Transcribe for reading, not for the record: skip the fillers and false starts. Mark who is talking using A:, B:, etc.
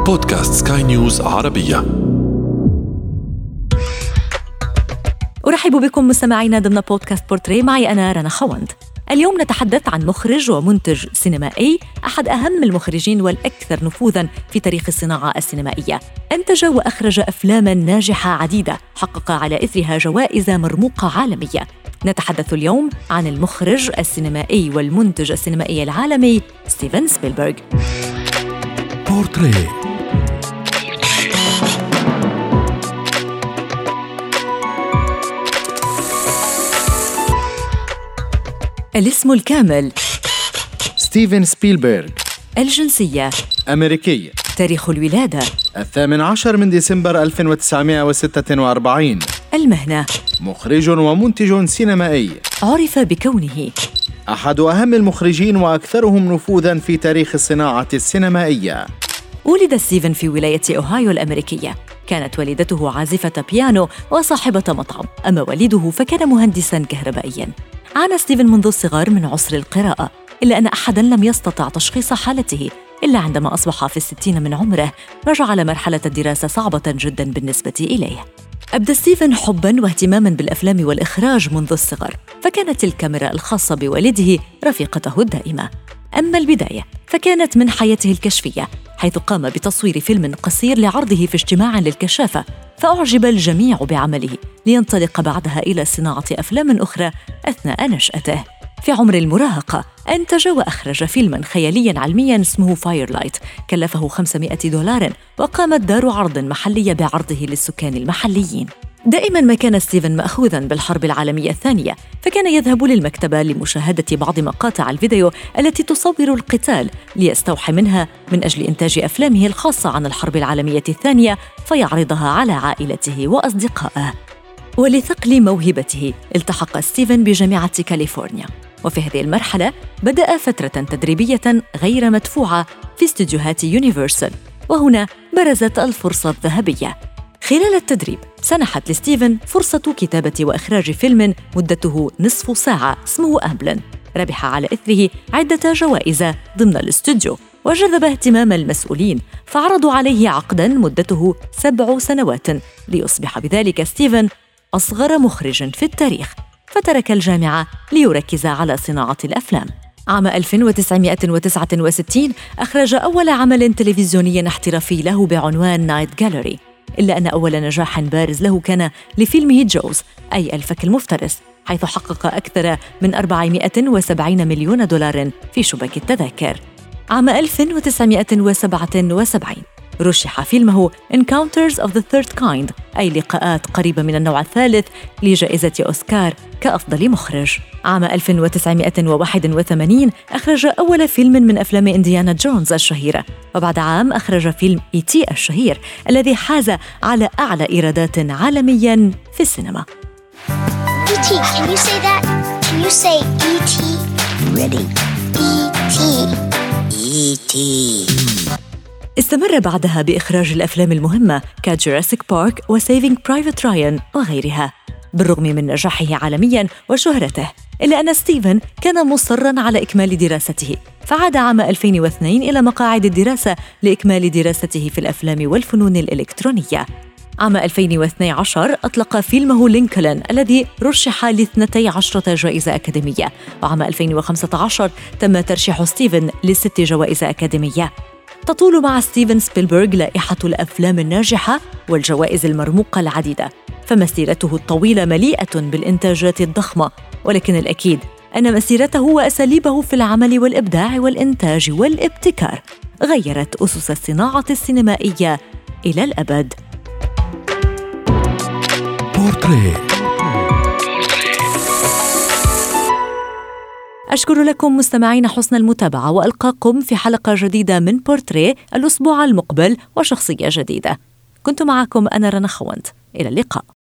A: بودكاست سكاي نيوز عربية.
B: أرحب بكم مستمعينا ضمن بودكاست بورتريه، معي أنا رنا خوند. اليوم نتحدث عن مخرج ومنتج سينمائي، أحد أهم المخرجين والأكثر نفوذاً في تاريخ الصناعة السينمائية. أنتج وأخرج أفلاماً ناجحة عديدة حقق على إثرها جوائز مرموقة عالمية. نتحدث اليوم عن المخرج السينمائي والمنتج السينمائي العالمي ستيفن سبيلبرغ.
A: بورتريه.
B: الاسم الكامل:
C: ستيفن سبيلبرغ.
B: الجنسية:
C: أمريكي.
B: تاريخ الولادة:
C: 18 من ديسمبر 1946.
B: المهنة:
C: مخرج ومنتج سينمائي.
B: عرف بكونه
C: أحد أهم المخرجين وأكثرهم نفوذاً في تاريخ الصناعة السينمائية.
B: ولد ستيفن في ولاية أوهايو الأمريكية. كانت والدته عازفة بيانو وصاحبة مطعم، أما والده فكان مهندساً كهربائياً. عانى ستيفن منذ الصغر من عسر القراءة، إلا أن أحداً لم يستطع تشخيص حالته إلا عندما أصبح في 60 من عمره، رجع لمرحلة الدراسة صعبة جداً بالنسبة إليه. أبدى ستيفن حباً واهتماماً بالأفلام والإخراج منذ الصغر، فكانت الكاميرا الخاصة بوالده رفيقته الدائمة. أما البداية فكانت من حياته الكشفية، حيث قام بتصوير فيلم قصير لعرضه في اجتماع للكشافة، فأعجب الجميع بعمله لينطلق بعدها إلى صناعة أفلام أخرى أثناء نشأته. في عمر المراهقة أنتج وأخرج فيلماً خيالياً علمياً اسمه فايرلايت، كلفه $500، وقامت دار عرض محلية بعرضه للسكان المحليين. دائماً ما كان ستيفن مأخوذاً بالحرب العالمية الثانية، فكان يذهب للمكتبة لمشاهدة بعض مقاطع الفيديو التي تصور القتال ليستوحي منها من أجل إنتاج أفلامه الخاصة عن الحرب العالمية الثانية، فيعرضها على عائلته وأصدقائه. ولثقل موهبته التحق ستيفن بجامعة كاليفورنيا، وفي هذه المرحلة بدأ فترة تدريبية غير مدفوعة في استديوهات يونيفرسال، وهنا برزت الفرصة الذهبية. خلال التدريب سنحت لستيفن فرصة كتابة وإخراج فيلم مدته نصف ساعة اسمه أمبلن، ربح على إثره عدة جوائز ضمن الاستوديو، وجذب اهتمام المسؤولين، فعرضوا عليه عقداً مدته 7 سنوات، ليصبح بذلك ستيفن أصغر مخرج في التاريخ، فترك الجامعة ليركز على صناعة الأفلام. عام 1969 أخرج أول عمل تلفزيوني احترافي له بعنوان نايت جاليري، إلا أن أول نجاح بارز له كان لفيلمه جوز، أي الفك المفترس، حيث حقق أكثر من $470 مليون في شباك التذاكر. عام 1977 رشح فيلمه Encounters of the Third Kind، أي لقاءات قريبة من النوع الثالث، لجائزة أوسكار كأفضل مخرج. عام 1981 أخرج أول فيلم من أفلام إنديانا جونز الشهيرة، وبعد عام أخرج فيلم E.T. الشهير الذي حاز على أعلى إيرادات عالمياً في السينما.
D: E.T. Can you say that? Can you say E.T.? Ready? E.T. E.T.
B: استمر بعدها بإخراج الأفلام المهمة كجوراسيك بارك وسيفينج برايفت رايان وغيرها. بالرغم من نجاحه عالمياً وشهرته، إلا أن ستيفن كان مصراً على إكمال دراسته، فعاد عام 2002 إلى مقاعد الدراسة لإكمال دراسته في الأفلام والفنون الإلكترونية. عام 2012 أطلق فيلمه لينكولن الذي رشح ل12 جائزة أكاديمية، وعام 2015 تم ترشيح ستيفن ل6 جوائز أكاديمية. تطول مع ستيفن سبيلبرغ لائحة الأفلام الناجحة والجوائز المرموقة العديدة، فمسيرته الطويلة مليئة بالإنتاجات الضخمة، ولكن الأكيد أن مسيرته وأساليبه في العمل والإبداع والإنتاج والابتكار غيرت أسس الصناعة السينمائية إلى الأبد.
A: بورتريه.
B: أشكر لكم مستمعين حسن المتابعة، وألقاكم في حلقة جديدة من بورتريه الأسبوع المقبل وشخصية جديدة. كنت معكم أنا رنا خوند، إلى اللقاء.